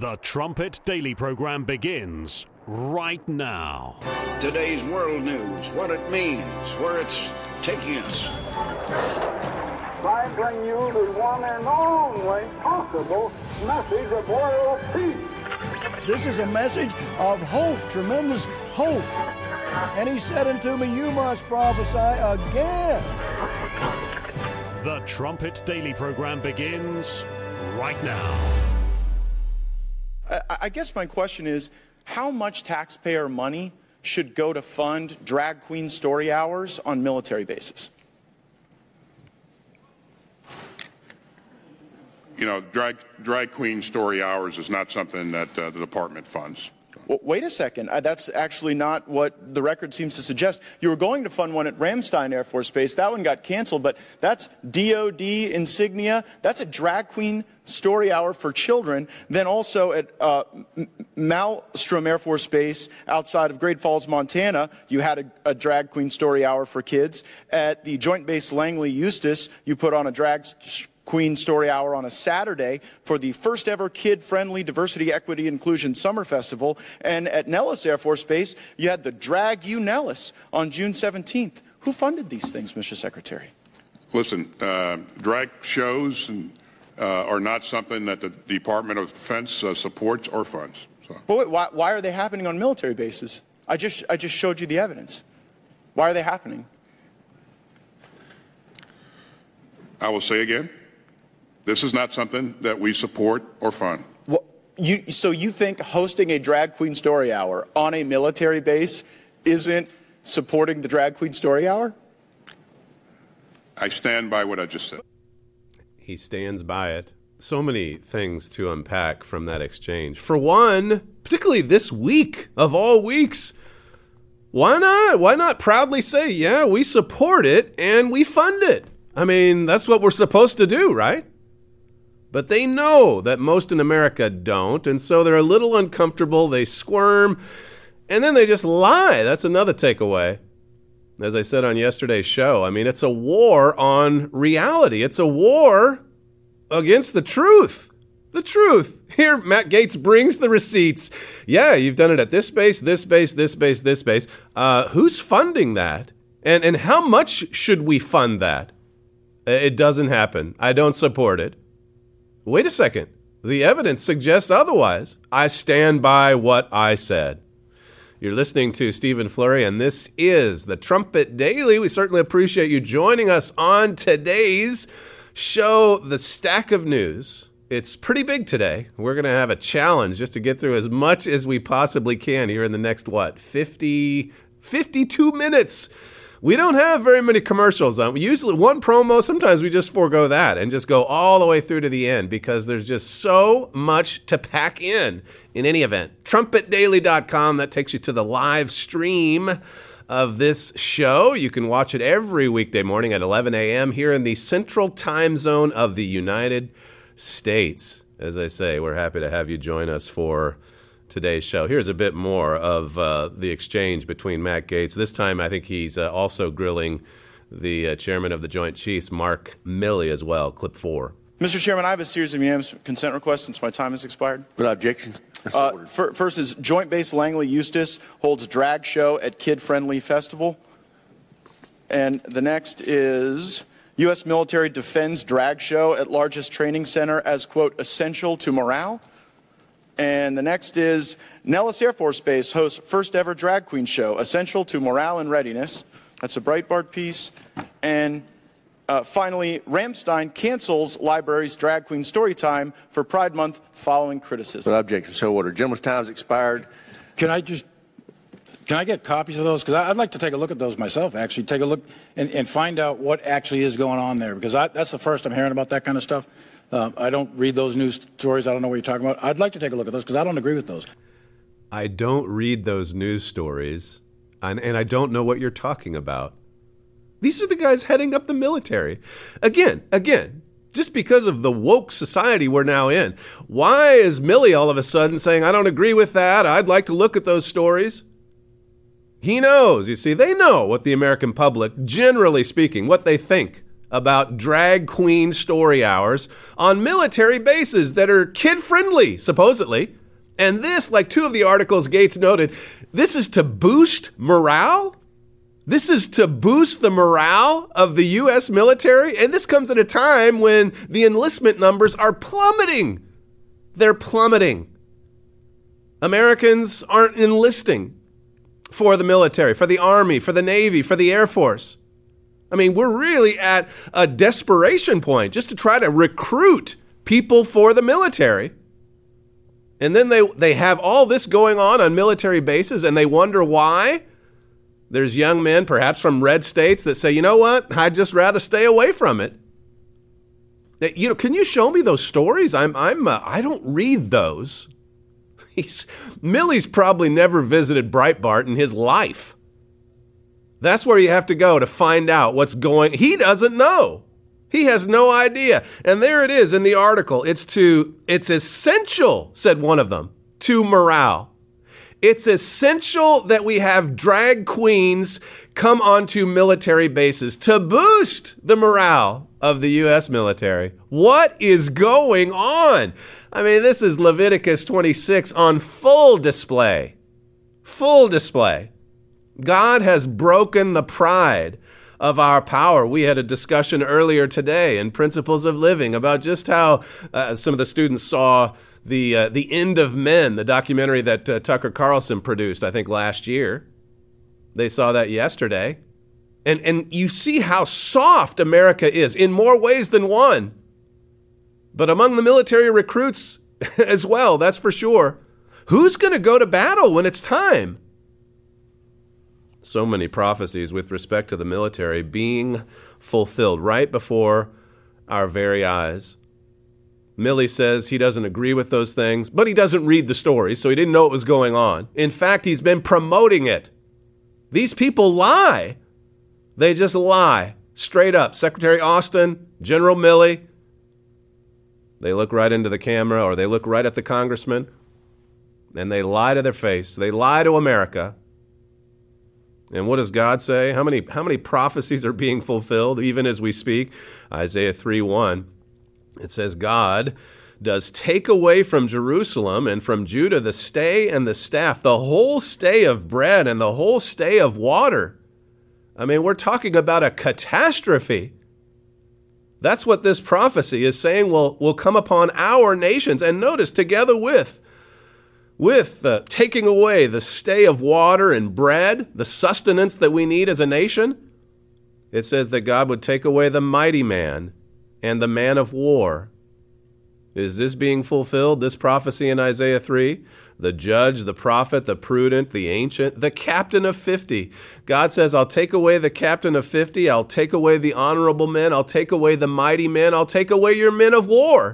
The Trumpet Daily program begins right now. Today's world news, what it means, where it's taking us. I bring you the one and only possible message of world peace. This is a message of hope, tremendous hope. And he said unto me, you must prophesy again. The Trumpet Daily program begins right now. I guess my question is, how much taxpayer money should go to fund drag queen story hours on military bases? You know, drag queen story hours is not something that the department funds. Well, wait a second. That's actually not what the record seems to suggest. You were going to fund one at Ramstein Air Force Base. That one got canceled, but that's DOD insignia. That's a drag queen story hour for children. Then also at Malmstrom Air Force Base outside of Great Falls, Montana, you had a drag queen story hour for kids. At the Joint Base Langley Eustis, you put on a drag Queen Story Hour on a Saturday for the first ever kid-friendly Diversity, Equity, Inclusion Summer Festival. And at Nellis Air Force Base, you had the Drag You Nellis on June 17th. Who funded these things, Mr. Secretary? Listen, drag shows are not something that the Department of Defense supports or funds. So. But wait, why are they happening on military bases? I just showed you the evidence. Why are they happening? I will say again, this is not something that we support or fund. Well, so you think hosting a drag queen story hour on a military base isn't supporting the drag queen story hour? I stand by what I just said. He stands by it. So many things to unpack from that exchange. For one, particularly this week of all weeks, why not? Why not proudly say, yeah, we support it and we fund it? I mean, that's what we're supposed to do, right? But they know that most in America don't, and so they're a little uncomfortable, they squirm, and then they just lie. That's another takeaway. As I said on yesterday's show, I mean, it's a war on reality. It's a war against the truth. The truth. Here, Matt Gaetz brings the receipts. Yeah, you've done it at this base, this base, this base, this base. Who's funding that? And how much should we fund that? It doesn't happen. I don't support it. Wait a second. The evidence suggests otherwise. I stand by what I said. You're listening to Stephen Flurry, and this is the Trumpet Daily. We certainly appreciate you joining us on today's show, The Stack of News. It's pretty big today. We're going to have a challenge just to get through as much as we possibly can here in the next, 52 minutes. We don't have very many commercials. Usually one promo, sometimes we just forego that and just go all the way through to the end because there's just so much to pack in any event. TrumpetDaily.com, that takes you to the live stream of this show. You can watch it every weekday morning at 11 a.m. here in the Central Time Zone of the United States. As I say, we're happy to have you join us for today's show. Here's a bit more of the exchange between Matt Gaetz. This time, I think he's also grilling the chairman of the Joint Chiefs, Mark Milley, as well. Clip 4. Mr. Chairman, I have a series of unanimous consent requests since my time has expired. Without objection. First is Joint Base Langley Eustis holds drag show at kid-friendly festival. And the next is U.S. military defends drag show at largest training center as, quote, essential to morale. And the next is Nellis Air Force Base hosts first ever drag queen show, essential to morale and readiness. That's a Breitbart piece. And finally, Ramstein cancels library's drag queen story time for Pride Month following criticism. Without objection, so ordered. Gentleman's time has expired. Can I get copies of those? Because I'd like to take a look at those myself, actually. Take a look and find out what actually is going on there. Because that's the first I'm hearing about that kind of stuff. I don't read those news stories. I don't know what you're talking about. I'd like to take a look at those because I don't agree with those. I don't read those news stories, and I don't know what you're talking about. These are the guys heading up the military. Again, just because of the woke society we're now in. Why is Milley all of a sudden saying, I don't agree with that, I'd like to look at those stories? He knows, you see, they know what the American public, generally speaking, what they think about drag queen story hours on military bases that are kid-friendly, supposedly. And this, like two of the articles Gates noted, this is to boost morale? This is to boost the morale of the U.S. military? And this comes at a time when the enlistment numbers are plummeting. They're plummeting. Americans aren't enlisting for the military, for the Army, for the Navy, for the Air Force. I mean, we're really at a desperation point just to try to recruit people for the military. And then they have all this going on military bases, and they wonder why. There's young men, perhaps from red states, that say, you know what, I'd just rather stay away from it. You know, can you show me those stories? I don't read those. Milley's probably never visited Breitbart in his life. That's where you have to go to find out what's going. He doesn't know. He has no idea. And there it is in the article. It's essential, said one of them, to morale. It's essential that we have drag queens come onto military bases to boost the morale of the U.S. military. What is going on? I mean, this is Leviticus 26 on full display. Full display. God has broken the pride of our power. We had a discussion earlier today in Principles of Living about just how some of the students saw the End of Men, the documentary that Tucker Carlson produced, I think last year. They saw that yesterday. And you see how soft America is in more ways than one. But among the military recruits as well, that's for sure. Who's going to go to battle when it's time? So many prophecies with respect to the military being fulfilled right before our very eyes. Milley says he doesn't agree with those things, but he doesn't read the stories, so he didn't know what was going on. In fact, he's been promoting it. These people lie. They just lie. Straight up. Secretary Austin, General Milley, they look right into the camera or they look right at the congressman and they lie to their face. They lie to America. And what does God say? How many prophecies are being fulfilled even as we speak? Isaiah 3:1. It says, God does take away from Jerusalem and from Judah the stay and the staff, the whole stay of bread and the whole stay of water. I mean, we're talking about a catastrophe. That's what this prophecy is saying will come upon our nations. And notice, together with taking away the stay of water and bread, the sustenance that we need as a nation, it says that God would take away the mighty man and the man of war. Is this being fulfilled, this prophecy in Isaiah 3? The judge, the prophet, the prudent, the ancient, the captain of 50. God says, I'll take away the captain of 50. I'll take away the honorable men. I'll take away the mighty men. I'll take away your men of war.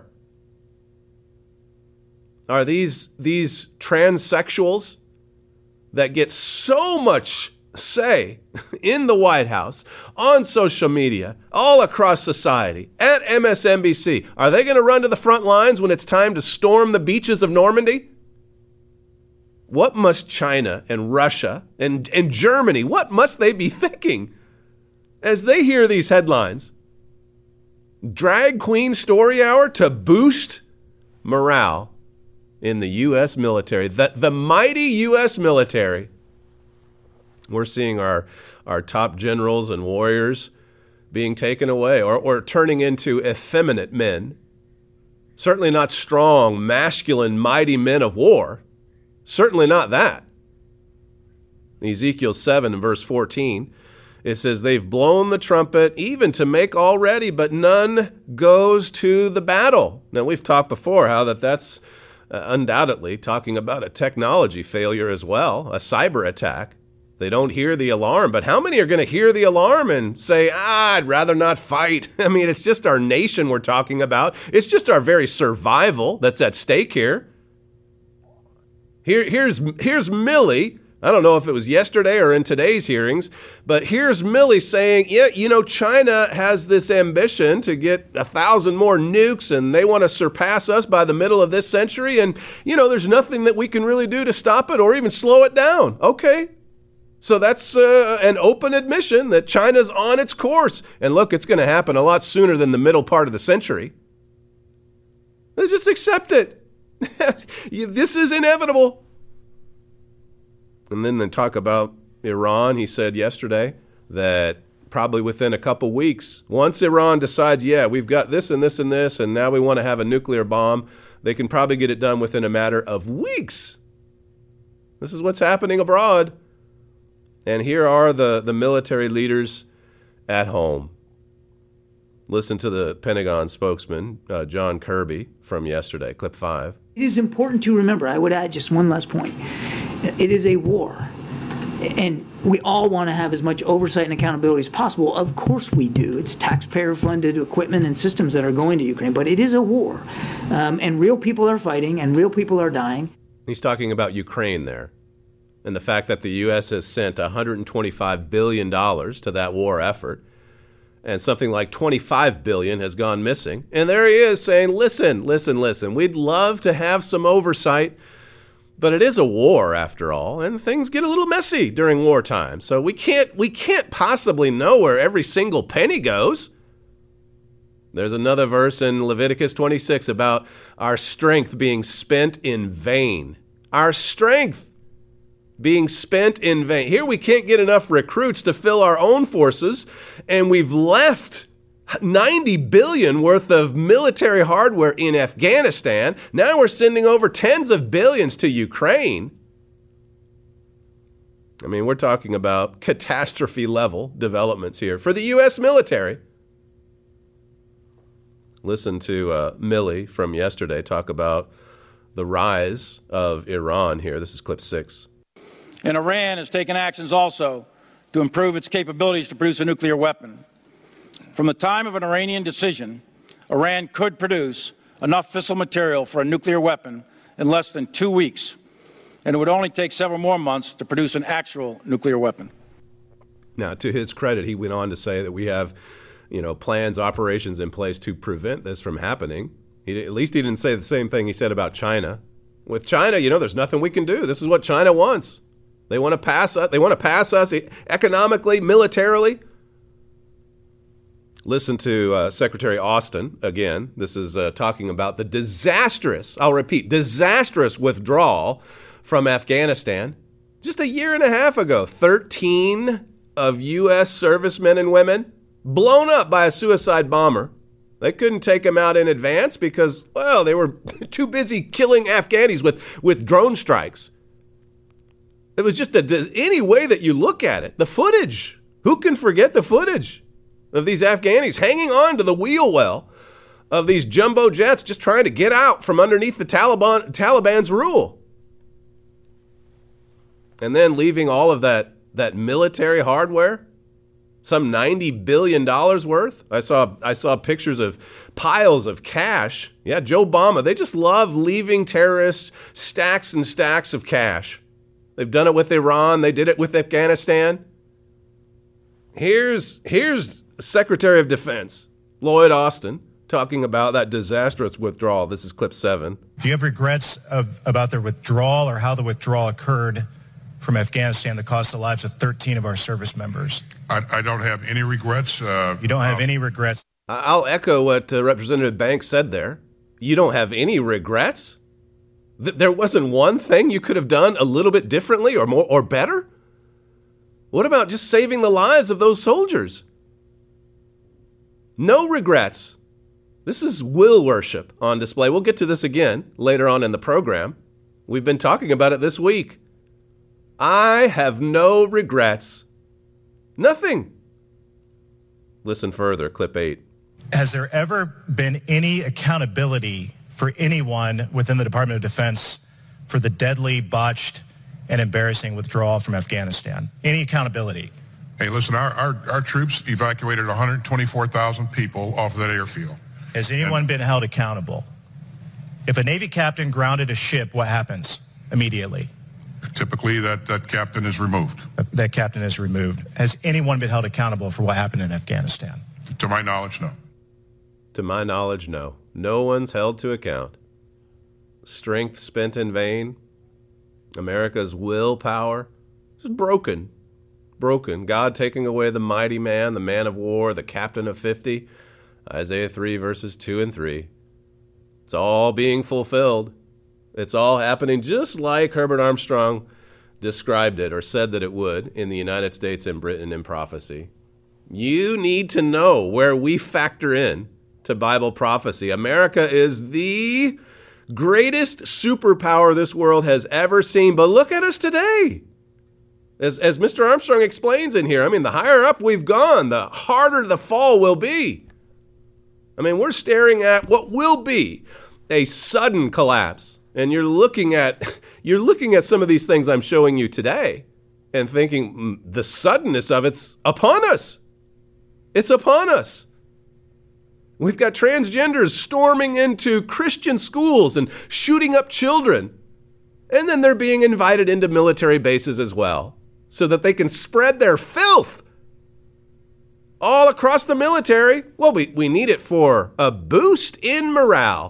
Are these transsexuals that get so much say in the White House, on social media, all across society, at MSNBC, are they going to run to the front lines when it's time to storm the beaches of Normandy? What must China and Russia and Germany, what must they be thinking as they hear these headlines? Drag queen story hour to boost morale in the U.S. military, the mighty U.S. military. We're seeing our top generals and warriors being taken away or turning into effeminate men. Certainly not strong, masculine, mighty men of war. Certainly not that. Ezekiel 7 and verse 14, it says, they've blown the trumpet even to make all ready, but none goes to the battle. Now, we've talked before how that's undoubtedly talking about a technology failure as well, a cyber attack. They don't hear the alarm, but how many are going to hear the alarm and say, I'd rather not fight? I mean, it's just our nation we're talking about. It's just our very survival that's at stake here. Here's Milley. I don't know if it was yesterday or in today's hearings, but here's Milley saying, yeah, you know, China has this ambition to get 1,000 more nukes and they want to surpass us by the middle of this century. And, you know, there's nothing that we can really do to stop it or even slow it down. Okay. So that's an open admission that China's on its course. And look, it's going to happen a lot sooner than the middle part of the century. They just accept it. This is inevitable. And then they talk about Iran. He said yesterday that probably within a couple weeks, once Iran decides, yeah, we've got this and this and this, and now we want to have a nuclear bomb, they can probably get it done within a matter of weeks. This is what's happening abroad. And here are the military leaders at home. Listen to the Pentagon spokesman, John Kirby, from yesterday, clip 5. It is important to remember, I would add just one last point. It is a war. And we all want to have as much oversight and accountability as possible. Of course we do. It's taxpayer-funded equipment and systems that are going to Ukraine. But it is a war. And real people are fighting, and real people are dying. He's talking about Ukraine there, and the fact that the U.S. has sent $125 billion to that war effort, and something like $25 billion has gone missing. And there he is saying, listen, we'd love to have some oversight, but it is a war after all, and things get a little messy during wartime. So we can't possibly know where every single penny goes. There's another verse in Leviticus 26 about our strength being spent in vain. Our strength being spent in vain. Here we can't get enough recruits to fill our own forces, and we've left $90 billion worth of military hardware in Afghanistan. Now we're sending over tens of billions to Ukraine. I mean, we're talking about catastrophe-level developments here for the U.S. military. Listen to Milley from yesterday talk about the rise of Iran here. This is clip 6. And Iran has taken actions also to improve its capabilities to produce a nuclear weapon. From the time of an Iranian decision, Iran could produce enough fissile material for a nuclear weapon in less than 2 weeks, and it would only take several more months to produce an actual nuclear weapon. Now, to his credit, he went on to say that we have, plans, operations in place to prevent this from happening. At least he didn't say the same thing he said about China. With China, there's nothing we can do. This is what China wants. They want to pass us. They want to pass us economically, militarily. Listen to Secretary Austin again. This is talking about the disastrous withdrawal from Afghanistan. Just a year and a half ago, 13 of U.S. servicemen and women blown up by a suicide bomber. They couldn't take them out in advance because, well, they were too busy killing Afghanis with drone strikes. It was just any way that you look at it. The footage. Who can forget the footage of these Afghanis hanging on to the wheel well of these jumbo jets just trying to get out from underneath the Taliban's rule? And then leaving all of that military hardware, some $90 billion worth. I saw pictures of piles of cash. Yeah, Joe Obama, they just love leaving terrorists stacks and stacks of cash. They've done it with Iran. They did it with Afghanistan. Here's Secretary of Defense Lloyd Austin talking about that disastrous withdrawal. This is clip 7. Do you have regrets about their withdrawal or how the withdrawal occurred from Afghanistan that cost the lives of 13 of our service members? I don't have any regrets. You don't have any regrets? I'll echo what Representative Banks said there. You don't have any regrets? There wasn't one thing you could have done a little bit differently or more or better? What about just saving the lives of those soldiers? No regrets. This is will worship on display. We'll get to this again later on in the program. We've been talking about it this week. I have no regrets. Nothing. Listen further, clip 8. Has there ever been any accountability for anyone within the Department of Defense for the deadly, botched, and embarrassing withdrawal from Afghanistan? Any accountability? Hey, listen, our troops evacuated 124,000 people off of that airfield. Has anyone been held accountable? If a Navy captain grounded a ship, what happens immediately? Typically, that captain is removed. That captain is removed. Has anyone been held accountable for what happened in Afghanistan? To my knowledge, no. To my knowledge, no. No one's held to account. Strength spent in vain. America's willpower is broken. broken. God taking away the mighty man, the man of war, the captain of 50. Isaiah 3 verses 2 and 3. It's all being fulfilled. It's all happening just like Herbert Armstrong described it or said that it would in the United States and Britain in prophecy. You need to know where we factor in to Bible prophecy. America is the greatest superpower this world has ever seen. But look at us today. As Mr. Armstrong explains in here, I mean, the higher up we've gone, the harder the fall will be. I mean, we're staring at what will be a sudden collapse. And you're looking at some of these things I'm showing you today and thinking the suddenness of it's upon us. It's upon us. We've got transgenders storming into Christian schools and shooting up children. And then they're being invited into military bases as well so that they can spread their filth all across the military. Well, we need it for a boost in morale.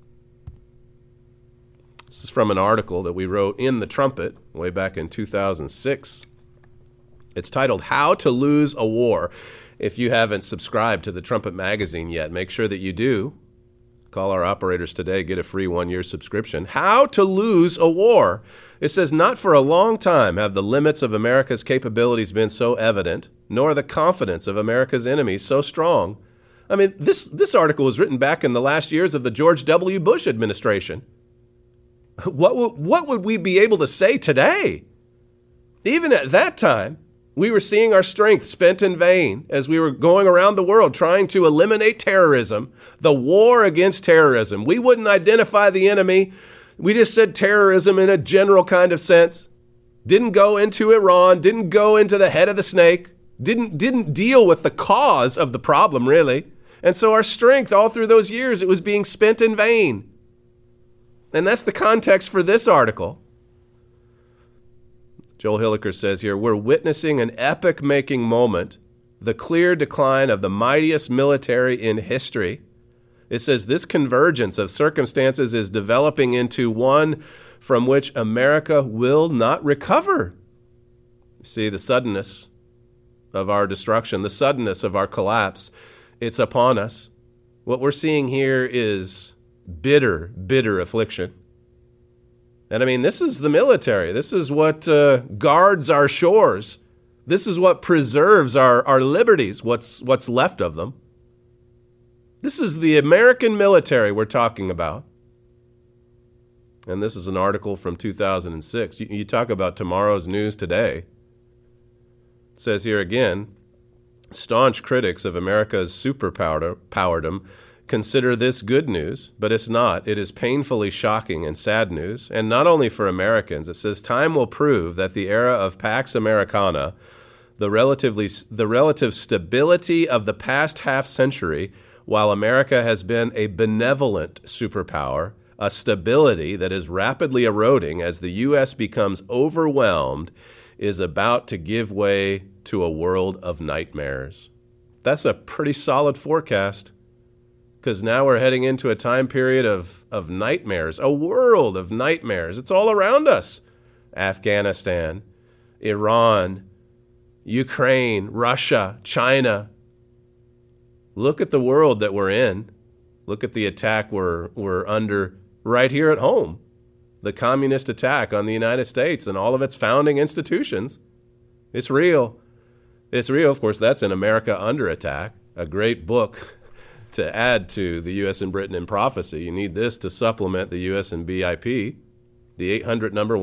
This is from an article that we wrote in The Trumpet way back in 2006. It's titled, How to Lose a War. If you haven't subscribed to The Trumpet magazine yet, make sure that you do. Call our operators today, get a free 1-year subscription. How to Lose a War. It says, not for a long time have the limits of America's capabilities been so evident, nor the confidence of America's enemies so strong. I mean, this article was written back in the last years of the George W. Bush administration. What would we be able to say today? Even at that time, we were seeing our strength spent in vain as we were going around the world trying to eliminate terrorism, the war against terrorism. We wouldn't identify the enemy. We just said terrorism in a general kind of sense. Didn't go into Iran, didn't go into the head of the snake, didn't deal with the cause of the problem, really. And so our strength all through those years, it was being spent in vain. And that's the context for this article. Joel Hilliker says here, we're witnessing an epic-making moment, the clear decline of the mightiest military in history. It says this convergence of circumstances is developing into one from which America will not recover. You see, the suddenness of our destruction, the suddenness of our collapse, it's upon us. What we're seeing here is bitter, bitter affliction. And I mean, this is the military. This is what guards our shores. This is what preserves our liberties, what's left of them. This is the American military we're talking about. And this is an article from 2006. You talk about tomorrow's news today. It says here again, staunch critics of America's superpowerdom consider this good news, but it's not. It is painfully shocking and sad news, and not only for Americans. It says, time will prove that the era of Pax Americana, the relative stability of the past half century, while America has been a benevolent superpower, a stability that is rapidly eroding as the U.S. becomes overwhelmed, is about to give way to a world of nightmares. That's a pretty solid forecast. Because now we're heading into a time period of nightmares, a world of nightmares. It's all around us. Afghanistan, Iran, Ukraine, Russia, China. Look at the world that we're in. Look at the attack we're under right here at home. The communist attack on the United States and all of its founding institutions. It's real. It's real. Of course, that's in America Under Attack, a great book to add to the U.S. and Britain in prophecy. You need this to supplement the U.S. and BIP. The 800 number,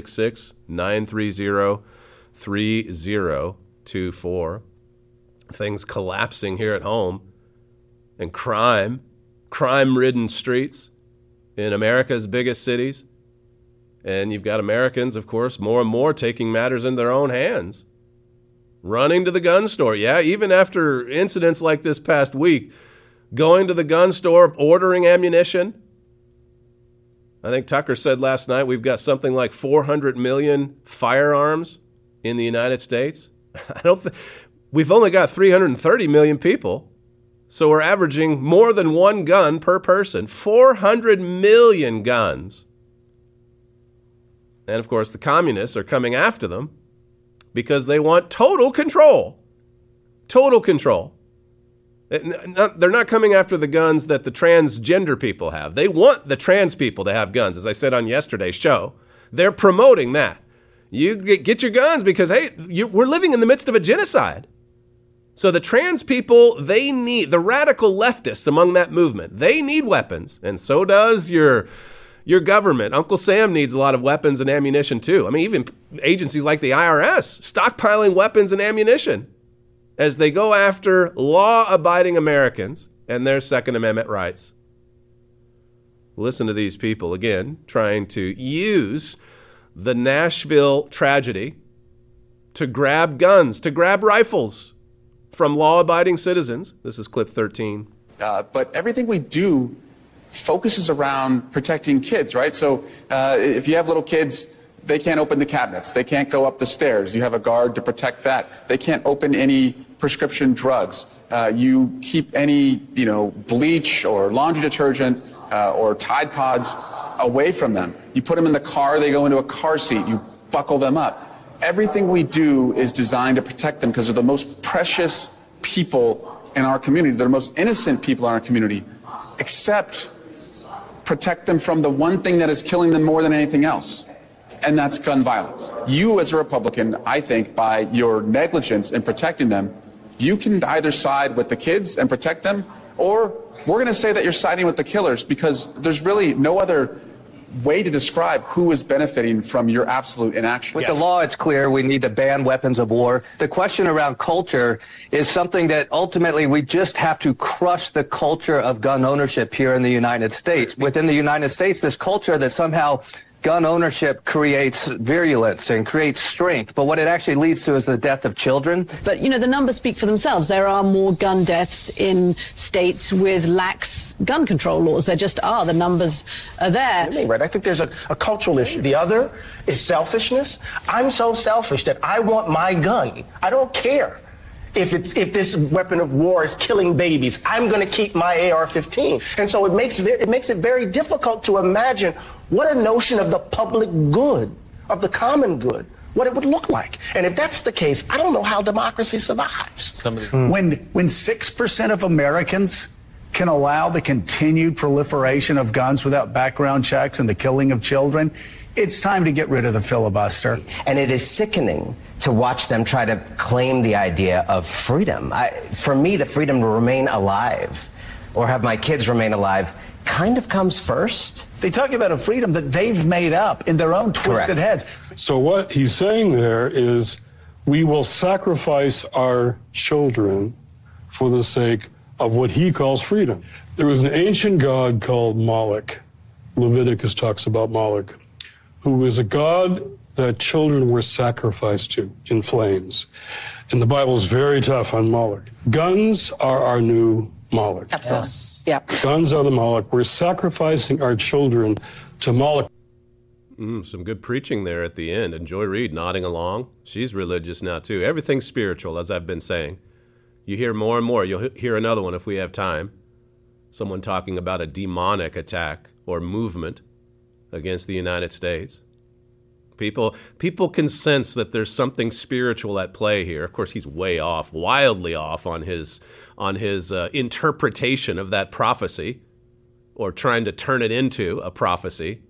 1-866-930-3024. Things collapsing here at home. And crime-ridden streets in America's biggest cities. And you've got Americans, of course, more and more taking matters in their own hands. Running to the gun store. Yeah, even after incidents like this past week, going to the gun store, ordering ammunition. I think Tucker said last night we've got something like 400 million firearms in the United States. We've only got 330 million people, so we're averaging more than one gun per person. 400 million guns. And of course, the communists are coming after them because they want total control. Total control. They're not coming after the guns that the transgender people have. They want the trans people to have guns, as I said on yesterday's show. They're promoting that. You get your guns because, hey, we're living in the midst of a genocide. So the trans people, they need, the radical leftists among that movement, they need weapons, and so does your government. Uncle Sam needs a lot of weapons and ammunition too. I mean, even agencies like the IRS stockpiling weapons and ammunition as they go after law-abiding Americans and their Second Amendment rights. Listen to these people, again, trying to use the Nashville tragedy to grab guns, to grab rifles from law-abiding citizens. This is clip 13. But everything we do focuses around protecting kids, right? So if you have little kids, they can't open the cabinets. They can't go up the stairs. You have a guard to protect that. They can't open any prescription drugs. You keep any, bleach or laundry detergent or Tide Pods away from them. You put them in the car, they go into a car seat. You buckle them up. Everything we do is designed to protect them because they're the most precious people in our community. They're the most innocent people in our community, except protect them from the one thing that is killing them more than anything else, and that's gun violence. You, as a Republican, I think, by your negligence in protecting them, you can either side with the kids and protect them, or we're going to say that you're siding with the killers because there's really no other way to describe who is benefiting from your absolute inaction. With the law, it's clear we need to ban weapons of war. The question around culture is something that ultimately we just have to crush the culture of gun ownership here in the United States. Within the United States, this culture that somehow gun ownership creates virulence and creates strength, but what it actually leads to is the death of children. But, the numbers speak for themselves. There are more gun deaths in states with lax gun control laws. There just are. The numbers are there. Right. I think there's a cultural issue. The other is selfishness. I'm so selfish that I want my gun. I don't care if this weapon of war is killing babies. I'm going to keep my AR-15. And so it makes it very difficult to imagine what a notion of the public good, of the common good, what it would look like. And if that's the case, I don't know how democracy survives. When 6% of Americans can allow the continued proliferation of guns without background checks and the killing of children, it's time to get rid of the filibuster. And it is sickening to watch them try to claim the idea of freedom. For me, the freedom to remain alive or have my kids remain alive kind of comes first. They talk about a freedom that they've made up in their own twisted heads. So what he's saying there is we will sacrifice our children for the sake of what he calls freedom. There was an ancient god called Moloch. Leviticus talks about Moloch, who was a god that children were sacrificed to in flames. And the Bible is very tough on Moloch. Guns are our new Moloch. Absolutely. Yeah. Guns are the Moloch. We're sacrificing our children to Moloch. Some good preaching there at the end. And Joy Reid nodding along. She's religious now, too. Everything's spiritual, as I've been saying. You hear more and more. You'll hear another one if we have time. Someone talking about a demonic attack or movement against the United States. People can sense that there's something spiritual at play here. Of course, he's way off, wildly off on his interpretation of that prophecy, or trying to turn it into a prophecy.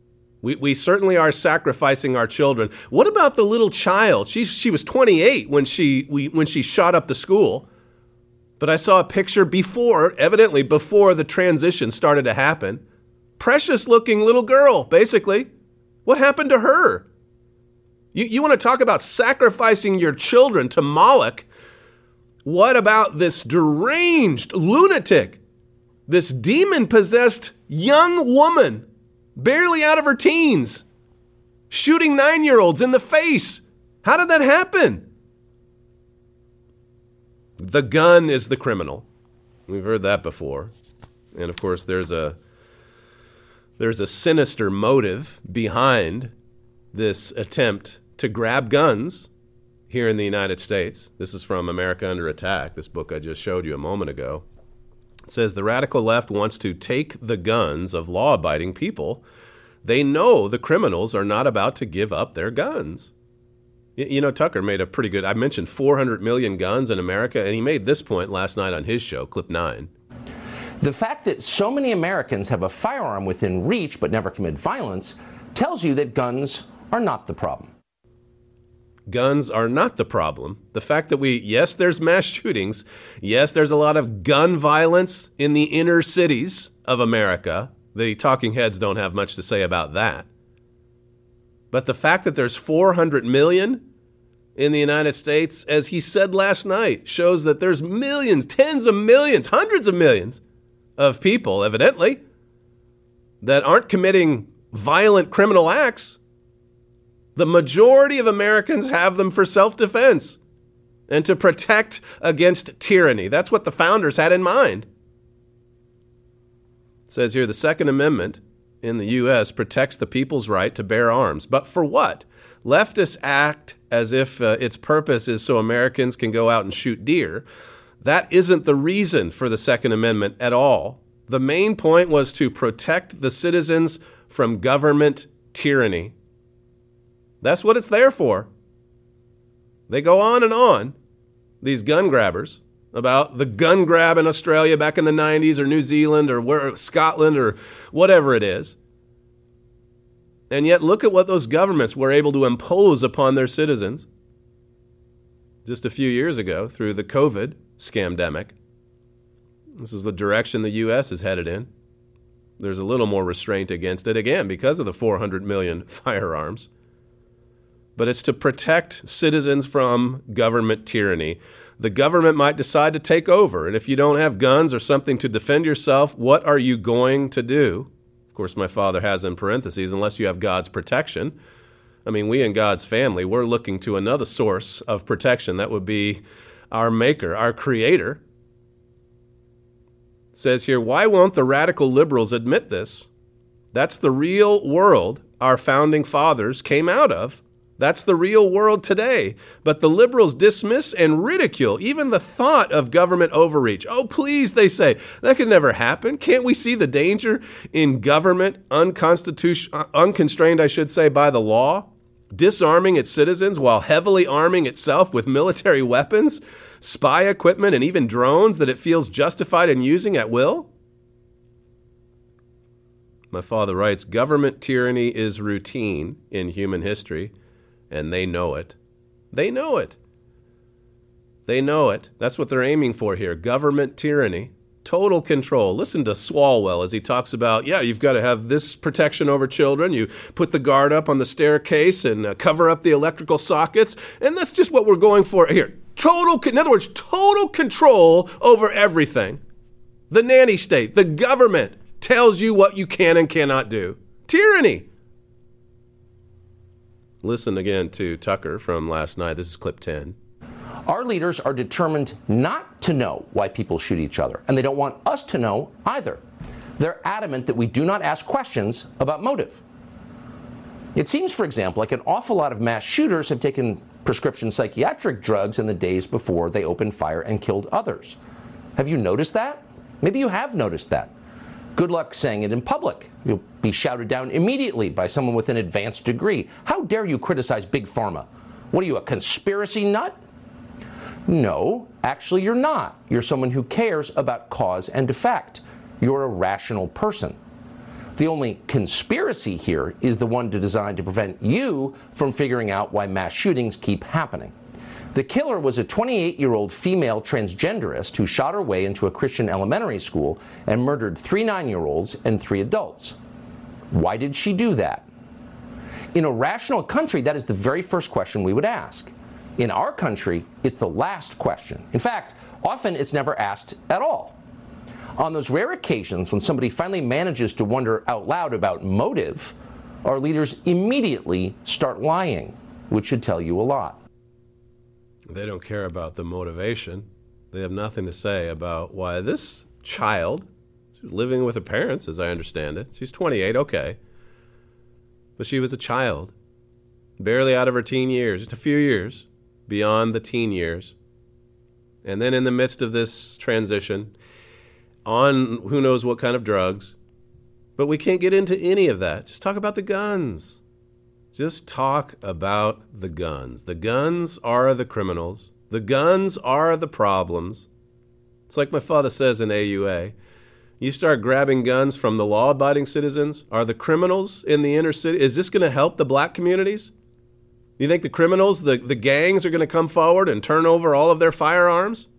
We certainly are sacrificing our children. What about the little child? She was 28 when she shot up the school. But I saw a picture evidently before the transition started to happen. Precious looking little girl, basically. What happened to her? You want to talk about sacrificing your children to Moloch? What about this deranged lunatic, this demon-possessed young woman, barely out of her teens, shooting 9-year-olds in the face? How did that happen? The gun is the criminal. We've heard that before. And of course, there's a sinister motive behind this attempt to grab guns here in the United States. This is from America Under Attack, this book I just showed you a moment ago. It says the radical left wants to take the guns of law-abiding people. They know the criminals are not about to give up their guns. You know, Tucker made a pretty good, I mentioned 400 million guns in America, and he made this point last night on his show, Clip 9. The fact that so many Americans have a firearm within reach but never commit violence tells you that guns are not the problem. Guns are not the problem. The fact that yes, there's mass shootings. Yes, there's a lot of gun violence in the inner cities of America. The talking heads don't have much to say about that. But the fact that there's 400 million in the United States, as he said last night, shows that there's millions, tens of millions, hundreds of millions of people, evidently, that aren't committing violent criminal acts. The majority of Americans have them for self-defense and to protect against tyranny. That's what the founders had in mind. It says here, the Second Amendment in the U.S. protects the people's right to bear arms. But for what? Leftists act as if its purpose is so Americans can go out and shoot deer. That isn't the reason for the Second Amendment at all. The main point was to protect the citizens from government tyranny. That's what it's there for. They go on, these gun grabbers, about the gun grab in Australia back in the 90s or New Zealand or Scotland or whatever it is. And yet look at what those governments were able to impose upon their citizens just a few years ago through the COVID scamdemic. This is the direction the U.S. is headed in. There's a little more restraint against it, again, because of the 400 million firearms. But it's to protect citizens from government tyranny. The government might decide to take over, and if you don't have guns or something to defend yourself, what are you going to do? Of course, my father has in parentheses, unless you have God's protection. I mean, we in God's family, we're looking to another source of protection. That would be our Maker, our Creator. It says here, why won't the radical liberals admit this? That's the real world our founding fathers came out of. That's the real world today. But the liberals dismiss and ridicule even the thought of government overreach. Oh, please, they say, that could never happen. Can't we see the danger in government, unconstrained, I should say, by the law, disarming its citizens while heavily arming itself with military weapons, spy equipment, and even drones that it feels justified in using at will? My father writes, government tyranny is routine in human history. And they know it. They know it. They know it. That's what they're aiming for here. Government tyranny. Total control. Listen to Swalwell as he talks about, you've got to have this protection over children. You put the guard up on the staircase and cover up the electrical sockets. And that's just what we're going for here. In other words, total control over everything. The nanny state, the government tells you what you can and cannot do. Tyranny. Listen again to Tucker from last night. This is clip 10. Our leaders are determined not to know why people shoot each other, and they don't want us to know either. They're adamant that we do not ask questions about motive. It seems, for example, like an awful lot of mass shooters have taken prescription psychiatric drugs in the days before they opened fire and killed others. Have you noticed that? Maybe you have noticed that. Good luck saying it in public. You'll be shouted down immediately by someone with an advanced degree. How dare you criticize Big Pharma? What are you, a conspiracy nut? No, actually you're not. You're someone who cares about cause and effect. You're a rational person. The only conspiracy here is the one designed to prevent you from figuring out why mass shootings keep happening. The killer was a 28-year-old female transgenderist who shot her way into a Christian elementary school and murdered 3 9-year-olds and 3 adults. Why did she do that? In a rational country, that is the very first question we would ask. In our country, it's the last question. In fact, often it's never asked at all. On those rare occasions when somebody finally manages to wonder out loud about motive, our leaders immediately start lying, which should tell you a lot. They don't care about the motivation. They have nothing to say about why this child, she's living with her parents, as I understand it. She's 28, okay. But she was a child, barely out of her teen years, just a few years beyond the teen years. And then in the midst of this transition, on who knows what kind of drugs. But we can't get into any of that. Just talk about the guns. Just talk about the guns. The guns are the criminals. The guns are the problems. It's like my father says in AUA. You start grabbing guns from the law-abiding citizens. Are the criminals in the inner city? Is this going to help the black communities? You think the criminals, the gangs are going to come forward and turn over all of their firearms?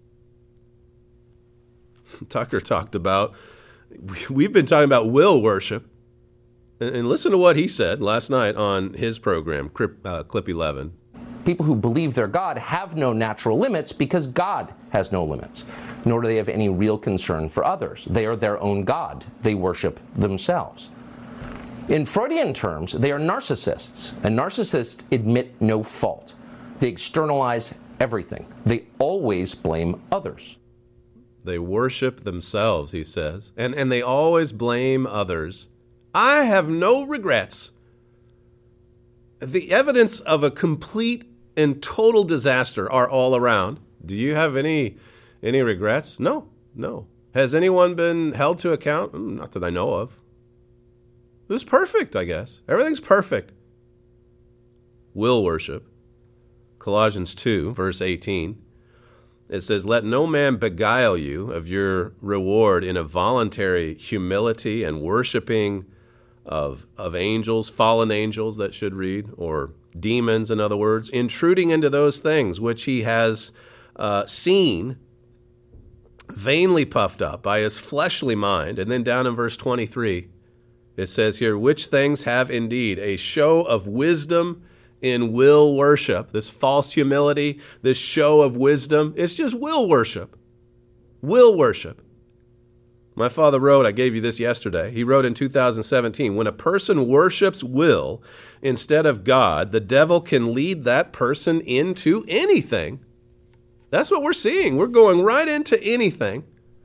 Tucker talked about, we've been talking about will worship. And listen to what he said last night on his program, Clip 11. People who believe they're God have no natural limits because God has no limits, nor do they have any real concern for others. They are their own God. They worship themselves. In Freudian terms, they are narcissists, and narcissists admit no fault. They externalize everything. They always blame others. They worship themselves, he says, and they always blame others. I have no regrets. The evidence of a complete and total disaster are all around. Do you have any regrets? No. Has anyone been held to account? Not that I know of. It was perfect, I guess. Everything's perfect. Will worship. Colossians 2, verse 18. It says, let no man beguile you of your reward in a voluntary humility and worshiping of angels, fallen angels, that should read, or demons, in other words, intruding into those things which he has seen, vainly puffed up by his fleshly mind. And then down in verse 23, it says here, which things have indeed a show of wisdom in will worship. This false humility, this show of wisdom, it's just will worship. Will worship. My father wrote, I gave you this yesterday, he wrote in 2017, when a person worships will instead of God, the devil can lead that person into anything. That's what we're seeing. We're going right into anything.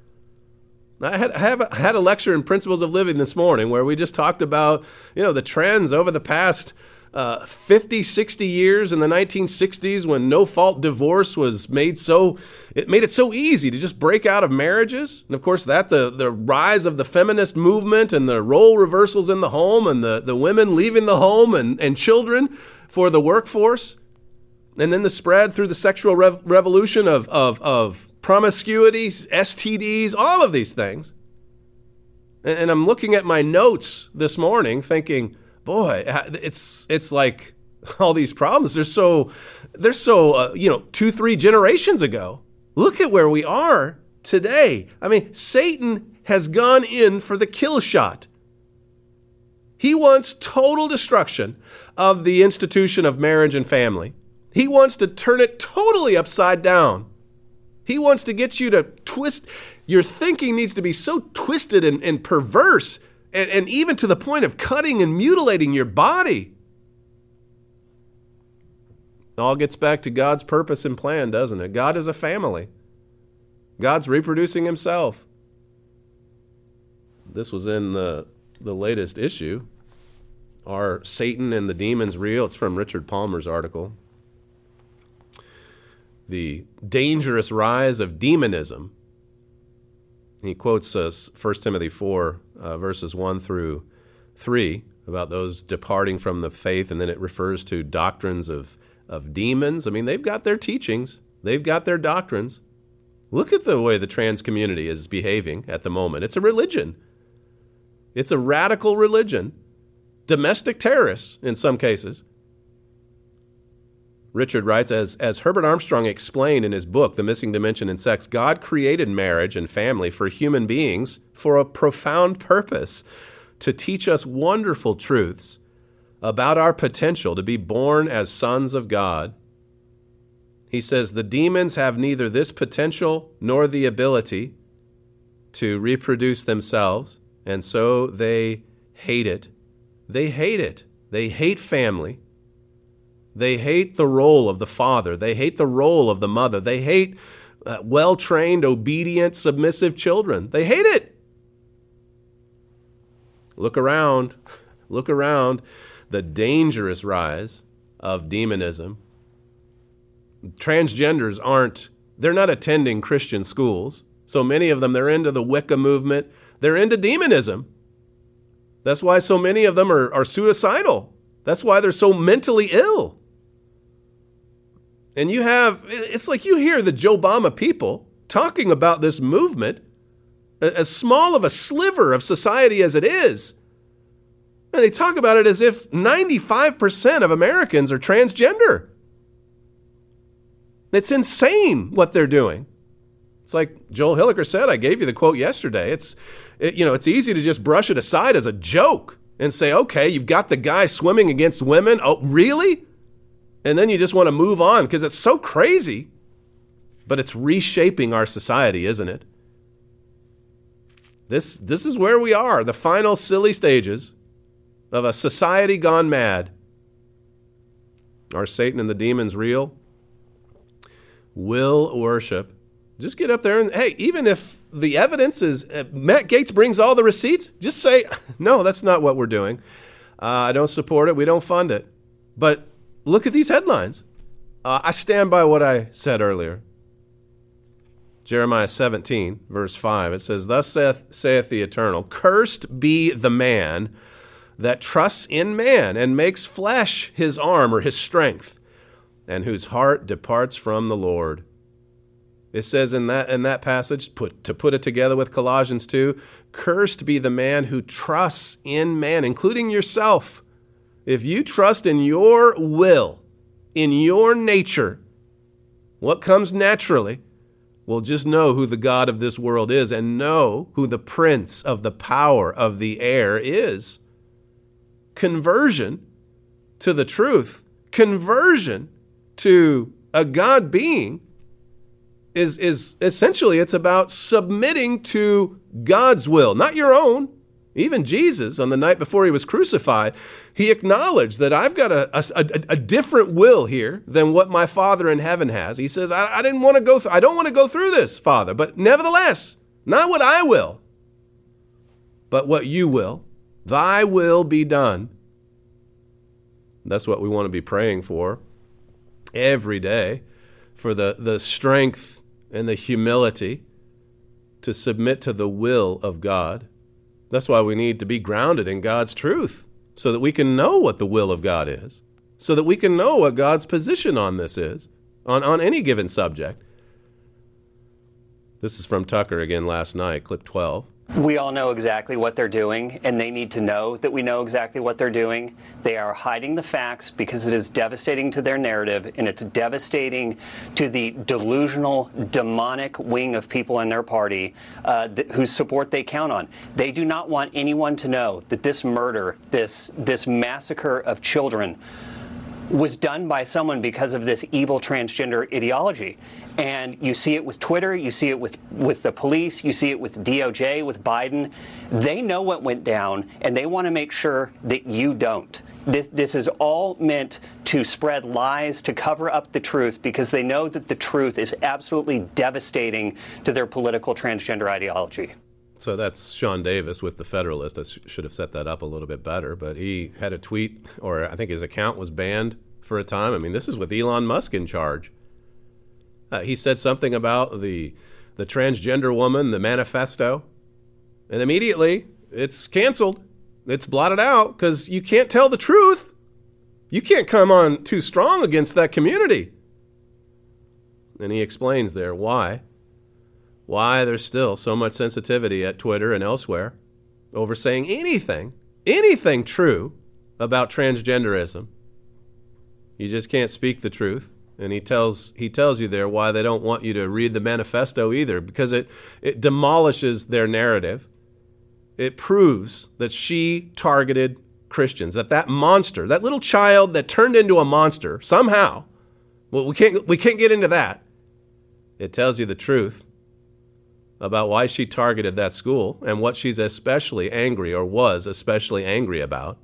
I had a lecture in Principles of Living this morning where we just talked about, the trends over the past 50, 60 years in the 1960s when no-fault divorce was made it so easy to just break out of marriages. And of course the rise of the feminist movement and the role reversals in the home and the women leaving the home and children for the workforce. And then the spread through the sexual revolution of promiscuity, STDs, all of these things. And I'm looking at my notes this morning thinking, boy, it's like all these problems. They're so 2-3 generations ago. Look at where we are today. I mean, Satan has gone in for the kill shot. He wants total destruction of the institution of marriage and family. He wants to turn it totally upside down. He wants to get you to twist. Your thinking needs to be so twisted and perverse, and even to the point of cutting and mutilating your body. It all gets back to God's purpose and plan, doesn't it? God is a family. God's reproducing himself. This was in the latest issue. Are Satan and the demons real? It's from Richard Palmer's article. The dangerous rise of demonism. He quotes us 1 Timothy 4, verses 1 through 3, about those departing from the faith, and then it refers to doctrines of demons. I mean, they've got their teachings. They've got their doctrines. Look at the way the trans community is behaving at the moment. It's a religion. It's a radical religion. Domestic terrorists in some cases. Richard writes, as Herbert Armstrong explained in his book, The Missing Dimension in Sex, God created marriage and family for human beings for a profound purpose, to teach us wonderful truths about our potential to be born as sons of God. He says, the demons have neither this potential nor the ability to reproduce themselves, and so they hate it. They hate it. They hate family. They hate the role of the father. They hate the role of the mother. They hate well-trained, obedient, submissive children. They hate it. Look around. Look around. The dangerous rise of demonism. Transgenders they're not attending Christian schools. So many of them, they're into the Wicca movement. They're into demonism. That's why so many of them are suicidal. That's why they're so mentally ill. And it's like you hear the Joe Obama people talking about this movement, as small of a sliver of society as it is. And they talk about it as if 95% of Americans are transgender. It's insane what they're doing. It's like Joel Hilliker said, I gave you the quote yesterday. It's easy to just brush it aside as a joke and say, okay, you've got the guy swimming against women. Oh, really? And then you just want to move on because it's so crazy. But it's reshaping our society, isn't it? This is where we are, the final silly stages of a society gone mad. Are Satan and the demons real? Will worship. Just get up there and, hey, even if the evidence is, Matt Gaetz brings all the receipts, just say, no, that's not what we're doing. I don't support it. We don't fund it. But look at these headlines. I stand by what I said earlier. Jeremiah 17, verse 5, it says, Thus saith the Eternal, Cursed be the man that trusts in man and makes flesh his arm or his strength, and whose heart departs from the Lord. It says in that passage, to put it together with Colossians 2, Cursed be the man who trusts in man, including yourself. If you trust in your will, in your nature, what comes naturally, well, just know who the God of this world is and know who the prince of the power of the air is. Conversion to the truth, conversion to a God being is essentially, it's about submitting to God's will, not your own. Even Jesus, on the night before he was crucified, he acknowledged that I've got a different will here than what my Father in heaven has. He says, I don't want to go through this, Father, but nevertheless, not what I will, but what you will. Thy will be done. That's what we want to be praying for every day, for the strength and the humility to submit to the will of God. That's why we need to be grounded in God's truth, so that we can know what the will of God is, so that we can know what God's position on this is, on any given subject. This is from Tucker again last night, clip 12. We all know exactly what they're doing, and they need to know that we know exactly what they're doing. They are hiding the facts because it is devastating to their narrative, and it's devastating to the delusional, demonic wing of people in their party whose support they count on. They do not want anyone to know that this murder, this massacre of children, was done by someone because of this evil transgender ideology. And you see it with Twitter, you see it with the police, you see it with DOJ, with Biden. They know what went down, and they want to make sure that you don't. This is all meant to spread lies, to cover up the truth, because they know that the truth is absolutely devastating to their political transgender ideology. So that's Sean Davis with The Federalist. I should have set that up a little bit better, but he had a tweet, or I think his account was banned for a time. I mean, this is with Elon Musk in charge. He said something about the transgender woman, the manifesto, and immediately it's canceled. It's blotted out because you can't tell the truth. You can't come on too strong against that community. And he explains there why there's still so much sensitivity at Twitter and elsewhere over saying anything true about transgenderism. You just can't speak the truth. And he tells you there why they don't want you to read the manifesto either, because it demolishes their narrative. It proves that she targeted Christians, that monster, that little child that turned into a monster somehow. Well, we can't get into that. It tells you the truth about why she targeted that school and what she's especially angry, or was especially angry about.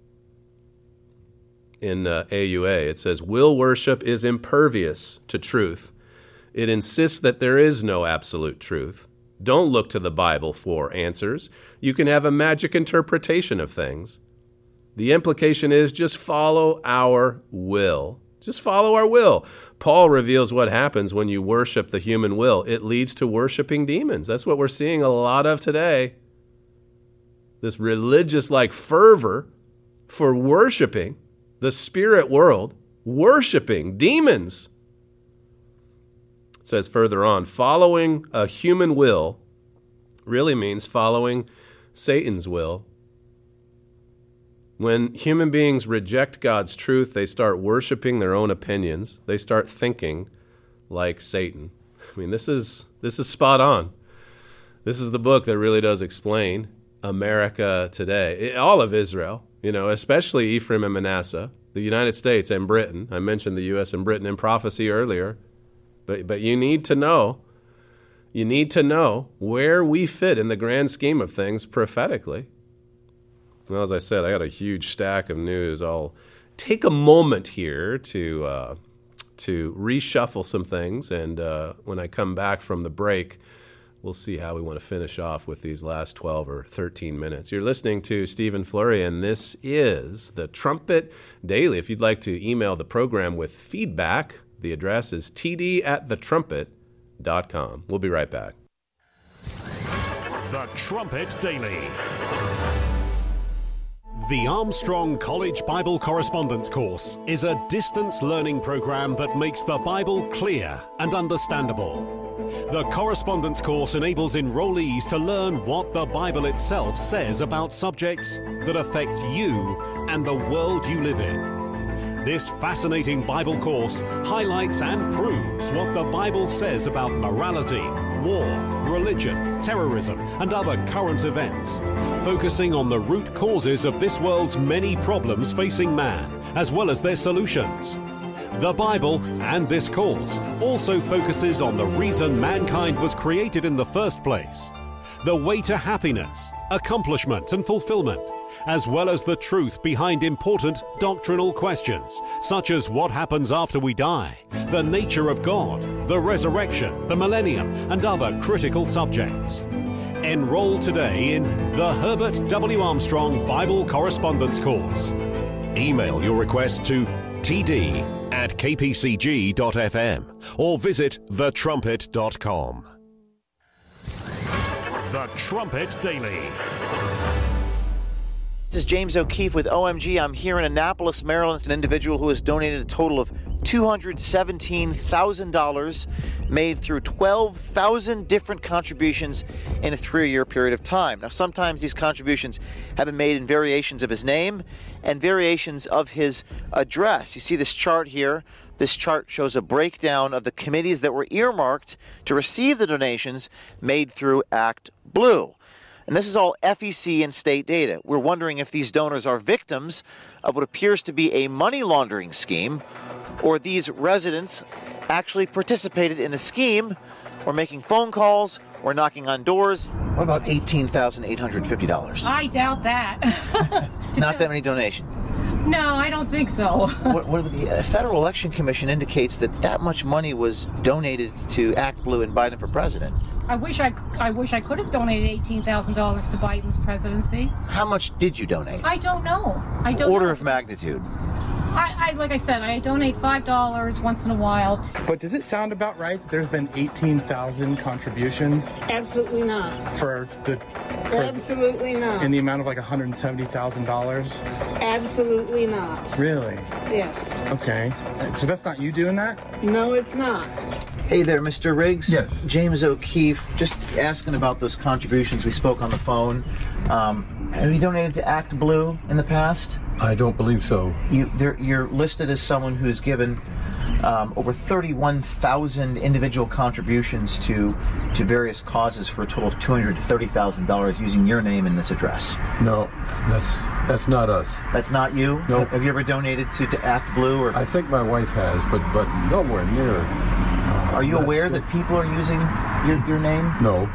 In AUA, it says, will worship is impervious to truth. It insists that there is no absolute truth. Don't look to the Bible for answers. You can have a magic interpretation of things. The implication is just follow our will. Just follow our will. Paul reveals what happens when you worship the human will. It leads to worshiping demons. That's what we're seeing a lot of today. This religious-like fervor for worshiping the spirit world, worshiping demons. It says further on, following a human will really means following Satan's will. When human beings reject God's truth, they start worshiping their own opinions. They start thinking like Satan. I mean, this is spot on. This is the book that really does explain America today. All of Israel, especially Ephraim and Manasseh, the United States and Britain. I mentioned the U.S. and Britain in prophecy earlier. But you need to know. You need to know where we fit in the grand scheme of things prophetically. Well, as I said, I got a huge stack of news. I'll take a moment here to reshuffle some things, and when I come back from the break, we'll see how we want to finish off with these last 12 or 13 minutes. You're listening to Stephen Flurry, and this is the Trumpet Daily. If you'd like to email the program with feedback, the address is td@thetrumpet.com. We'll be right back. The Trumpet Daily. The Armstrong College Bible Correspondence Course is a distance learning program that makes the Bible clear and understandable. The correspondence course enables enrollees to learn what the Bible itself says about subjects that affect you and the world you live in. This fascinating Bible course highlights and proves what the Bible says about morality, war, religion, terrorism, and other current events, focusing on the root causes of this world's many problems facing man, as well as their solutions. The Bible and this course also focuses on the reason mankind was created in the first place, the way to happiness, accomplishment, and fulfillment, as well as the truth behind important doctrinal questions, such as what happens after we die, the nature of God, the resurrection, the millennium, and other critical subjects. Enroll today in the Herbert W. Armstrong Bible Correspondence Course. Email your request to td@kpcg.fm or visit thetrumpet.com. The Trumpet Daily. This is James O'Keefe with OMG. I'm here in Annapolis, Maryland. It's an individual who has donated a total of $217,000 made through 12,000 different contributions in a 3-year period of time. Now, sometimes these contributions have been made in variations of his name and variations of his address. You see this chart here. This chart shows a breakdown of the committees that were earmarked to receive the donations made through Act Blue. And this is all FEC and state data. We're wondering if these donors are victims of what appears to be a money laundering scheme, or these residents actually participated in the scheme, or making phone calls, or knocking on doors. What about $18,850? I doubt that. Not that many donations. No, I don't think so. What the Federal Election Commission indicates that much money was donated to Act Blue and Biden for president. I wish I could have donated $18,000 to Biden's presidency. How much did you donate? I don't know. Order of magnitude. Like I said, I donate $5 once in a while. But does it sound about right that there's been 18,000 contributions? Absolutely not. Absolutely not. In the amount of like $170,000? Absolutely not. Really? Yes. Okay. So that's not you doing that? No, it's not. Hey there, Mr. Riggs. Yes. James O'Keefe, just asking about those contributions. We spoke on the phone. Have you donated to Act Blue in the past? I don't believe so. You're listed as someone who's given over 31,000 individual contributions to various causes for a total of $230,000 using your name in this address. No, that's not us. That's not you? No. Have you ever donated to Act Blue? Or? I think my wife has, but nowhere near. Are you aware that people are using your name? No.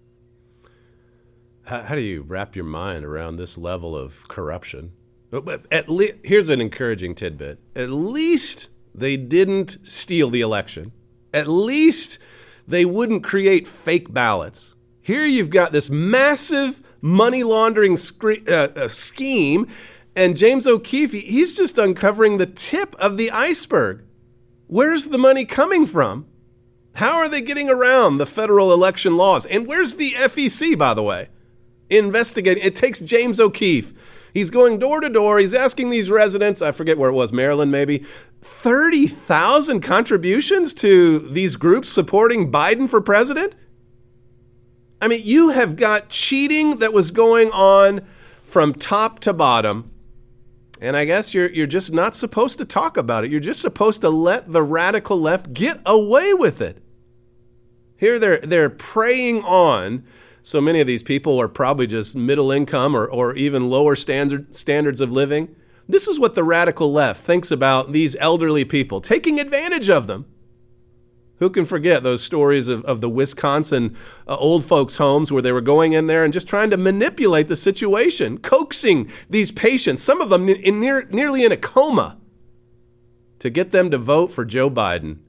How do you wrap your mind around this level of corruption? But here's an encouraging tidbit. At least they didn't steal the election. At least they wouldn't create fake ballots. Here you've got this massive money laundering scheme, and James O'Keefe, he's just uncovering the tip of the iceberg. Where's the money coming from? How are they getting around the federal election laws? And where's the FEC, by the way, investigating? It takes James O'Keefe. He's going door to door. He's asking these residents, I forget where it was, Maryland maybe, 30,000 contributions to these groups supporting Biden for president? I mean, you have got cheating that was going on from top to bottom. And I guess you're just not supposed to talk about it. You're just supposed to let the radical left get away with it. Here they're preying on. So many of these people are probably just middle income or even lower standards of living. This is what the radical left thinks about these elderly people, taking advantage of them. Who can forget those stories of the Wisconsin old folks' homes where they were going in there and just trying to manipulate the situation, coaxing these patients, some of them nearly in a coma, to get them to vote for Joe Biden.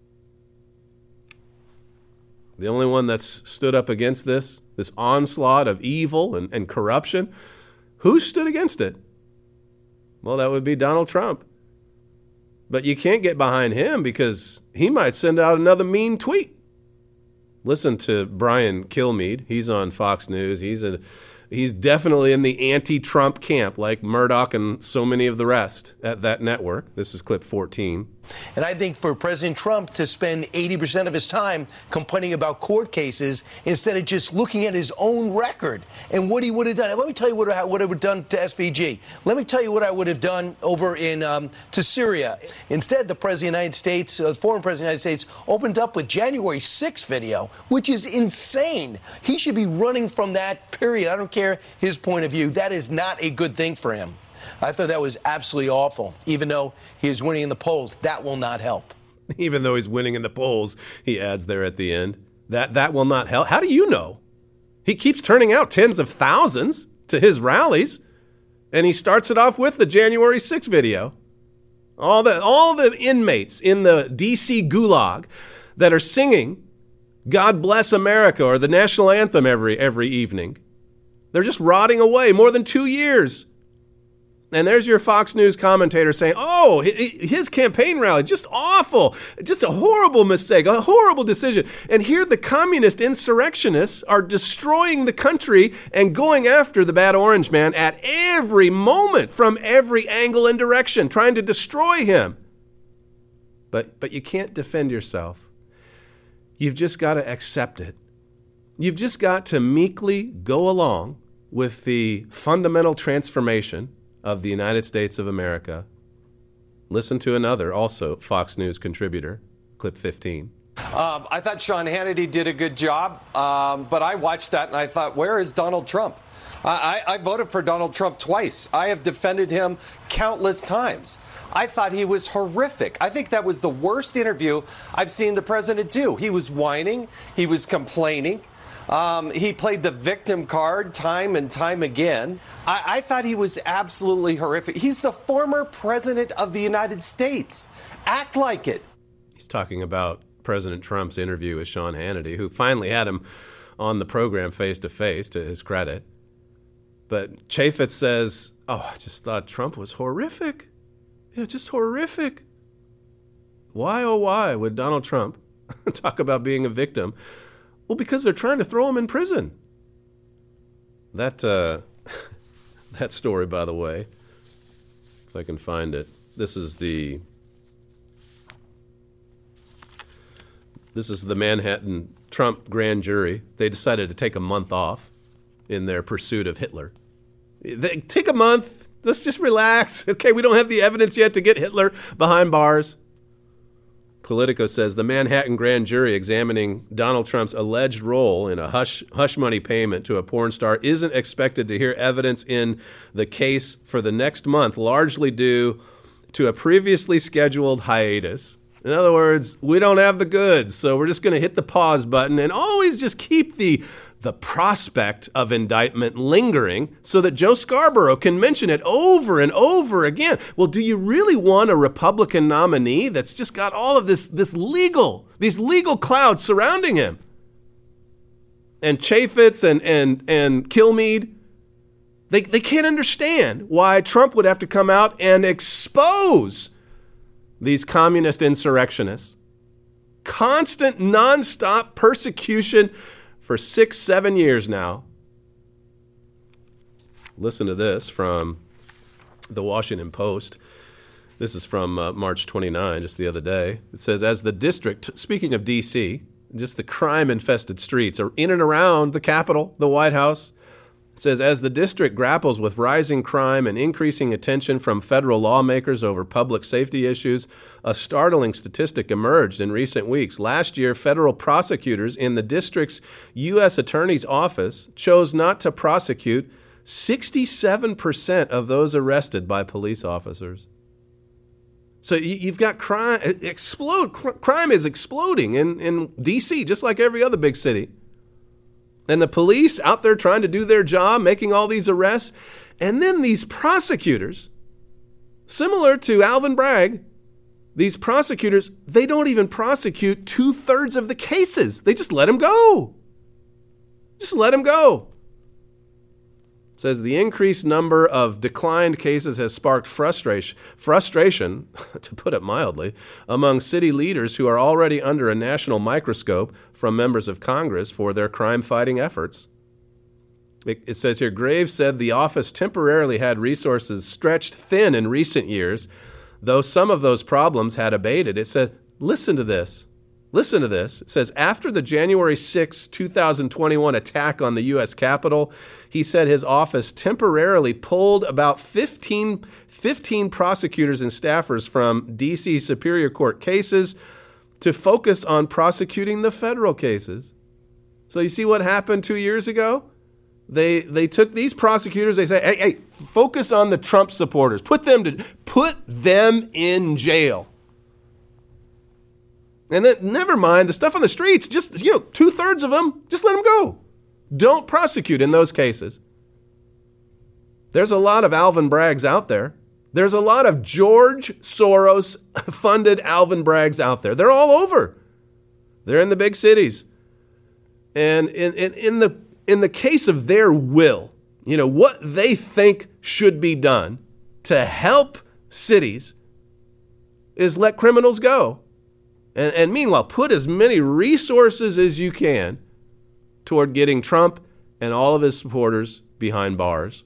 The only one that's stood up against this onslaught of evil and corruption, who stood against it? Well, that would be Donald Trump. But you can't get behind him because he might send out another mean tweet. Listen to Brian Kilmeade. He's on Fox News. He's definitely in the anti-Trump camp, like Murdoch and so many of the rest at that network. This is clip 14. And I think for President Trump to spend 80% of his time complaining about court cases instead of just looking at his own record and what he would have done. And let me tell you what I would have done to SVG. Let me tell you what I would have done over in to Syria. Instead, the President of the United States, former President of the United States, opened up with January 6th video, which is insane. He should be running from that period. I don't care his point of view. That is not a good thing for him. I thought that was absolutely awful. Even though he is winning in the polls, that will not help. Even though he's winning in the polls, he adds there at the end, that will not help. How do you know? He keeps turning out tens of thousands to his rallies, and he starts it off with the January 6th video. All the inmates in the D.C. gulag that are singing God Bless America or the national anthem every evening. They're just rotting away more than 2 years. And there's your Fox News commentator saying, oh, his campaign rally, just awful, just a horrible mistake, a horrible decision. And here the communist insurrectionists are destroying the country and going after the bad orange man at every moment from every angle and direction, trying to destroy him. But you can't defend yourself. You've just got to accept it. You've just got to meekly go along with the fundamental transformation of the United States of America. Listen to another, also Fox News contributor, clip 15. I thought Sean Hannity did a good job, but I watched that and I thought, where is Donald Trump? I voted for Donald Trump twice. I have defended him countless times. I thought he was horrific. I think that was the worst interview I've seen the president do. He was whining. He was complaining. He played the victim card time and time again. I thought he was absolutely horrific. He's the former president of the United States. Act like it. He's talking about President Trump's interview with Sean Hannity, who finally had him on the program face-to-face, to his credit. But Chaffetz says, I just thought Trump was horrific. Yeah, just horrific. Why, oh why, would Donald Trump talk about being a victim? Well, because they're trying to throw him in prison. That story, by the way, if I can find it, this is the Manhattan Trump grand jury. They decided to take a month off in their pursuit of Hitler. They take a month. Let's just relax. Okay, we don't have the evidence yet to get Hitler behind bars. Politico says the Manhattan grand jury examining Donald Trump's alleged role in a hush money payment to a porn star isn't expected to hear evidence in the case for the next month, largely due to a previously scheduled hiatus. In other words, we don't have the goods, so we're just going to hit the pause button and always just keep the prospect of indictment lingering so that Joe Scarborough can mention it over and over again. Well, do you really want a Republican nominee that's just got all of these legal clouds surrounding him? And Chaffetz and Kilmeade, they can't understand why Trump would have to come out and expose these communist insurrectionists. Constant, nonstop persecution for 6-7 years now. Listen to this from the Washington Post. This is from March 29, just the other day. It says, as the district, speaking of D.C., just the crime-infested streets are in and around the Capitol, the White House. It says, as the district grapples with rising crime and increasing attention from federal lawmakers over public safety issues, a startling statistic emerged in recent weeks. Last year, federal prosecutors in the district's U.S. Attorney's Office chose not to prosecute 67% of those arrested by police officers. So you've got crime explode. Crime is exploding in D.C., just like every other big city. And the police out there trying to do their job, making all these arrests. And then these prosecutors, similar to Alvin Bragg, these prosecutors, they don't even prosecute 2/3 of the cases. They just let them go. Just let them go. It says the increased number of declined cases has sparked frustration, to put it mildly, among city leaders who are already under a national microscope from members of Congress for their crime-fighting efforts. It says here, Graves said the office temporarily had resources stretched thin in recent years, though some of those problems had abated. It said, listen to this. Listen to this. It says, after the January 6, 2021 attack on the U.S. Capitol, he said his office temporarily pulled about 15 prosecutors and staffers from D.C. Superior Court cases to focus on prosecuting the federal cases. So you see what happened 2 years ago? They took these prosecutors, they say, hey, focus on the Trump supporters. Put them in jail. And then, never mind, the stuff on the streets, just, 2/3 of them, just let them go. Don't prosecute in those cases. There's a lot of Alvin Braggs out there. There's a lot of George Soros-funded Alvin Braggs out there. They're all over. They're in the big cities. And in the case of their will, what they think should be done to help cities is let criminals go. And meanwhile, put as many resources as you can toward getting Trump and all of his supporters behind bars.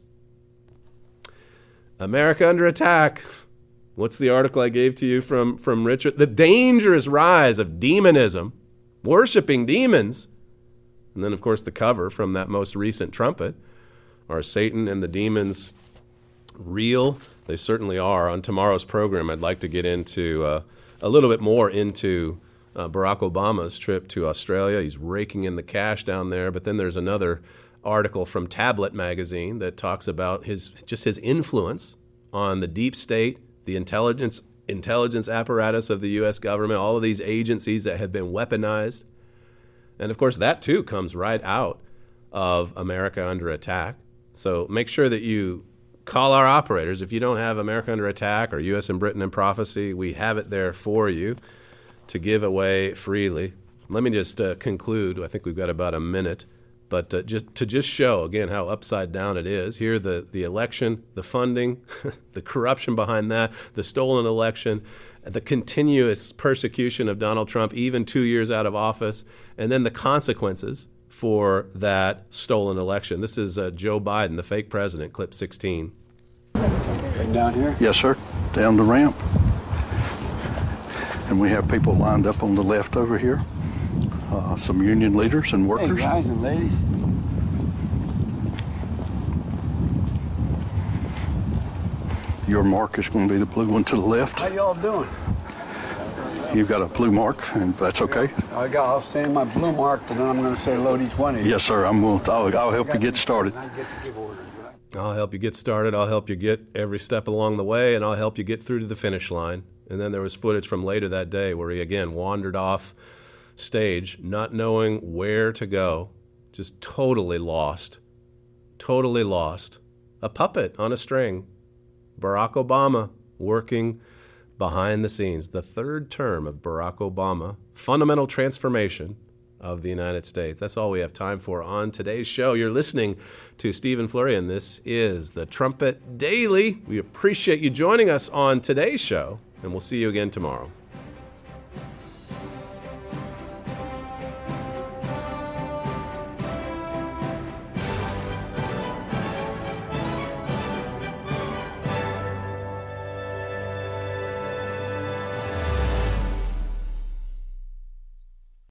America under attack. What's the article I gave to you from Richard? The dangerous rise of demonism, worshiping demons. And then, of course, the cover from that most recent trumpet. Are Satan and the demons real? They certainly are. On tomorrow's program, I'd like to get into a little bit more into Barack Obama's trip to Australia. He's raking in the cash down there. But then there's another article from Tablet magazine that talks about his influence on the deep state, the intelligence apparatus of the U.S. government, all of these agencies that have been weaponized. And, of course, that, too, comes right out of America Under Attack. So make sure that you call our operators. If you don't have America Under Attack or U.S. and Britain in Prophecy, we have it there for you to give away freely. Let me just conclude. I think we've got about a minute. But just to show, again, how upside down it is. Here, the election, the funding, the corruption behind that, the stolen election, the continuous persecution of Donald Trump, even 2 years out of office, and then the consequences for that stolen election. This is Joe Biden, the fake president, clip 16. Right down here? Yes, sir. Down the ramp. And we have people lined up on the left over here. Some union leaders and workers. Hey, guys and ladies. Your mark is going to be the blue one to the left. How y'all doing? You've got a blue mark, and that's okay. I'll stand my blue mark, and then I'm going to say load each one of you. Yes, sir. I'll help you get started. I'll help you get started. I'll help you get every step along the way, and I'll help you get through to the finish line. And then there was footage from later that day where he, again, wandered off stage, not knowing where to go, just totally lost. Totally lost. A puppet on a string. Barack Obama working behind the scenes. The third term of Barack Obama. Fundamental transformation of the United States. That's all we have time for on today's show. You're listening to Stephen Flurry, and this is the Trumpet Daily. We appreciate you joining us on today's show, and we'll see you again tomorrow.